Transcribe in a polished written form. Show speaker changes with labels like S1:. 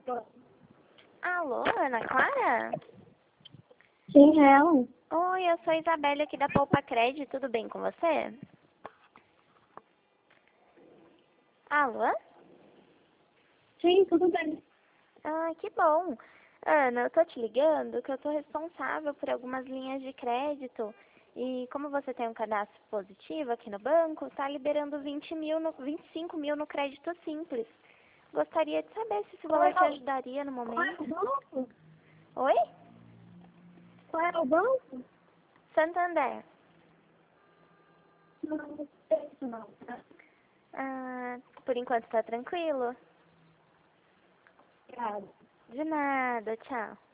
S1: Alô, Ana Clara?
S2: Sim, é ela.
S1: Oi, eu sou a Isabelle aqui da Poupa Cred, tudo bem com você? Alô?
S2: Sim, tudo bem.
S1: Ah, que bom. Ana, eu tô te ligando que eu tô responsável por algumas linhas de crédito. E como você tem um cadastro positivo aqui no banco, tá liberando 25 mil no crédito simples. Gostaria de saber se esse valor te ajudaria no
S2: Qual é
S1: momento.
S2: o banco?
S1: Oi?
S2: Qual é o banco?
S1: Santander.
S2: Não sei isso não.
S1: Ah, por enquanto tá tranquilo?
S2: Obrigada.
S1: De nada, tchau.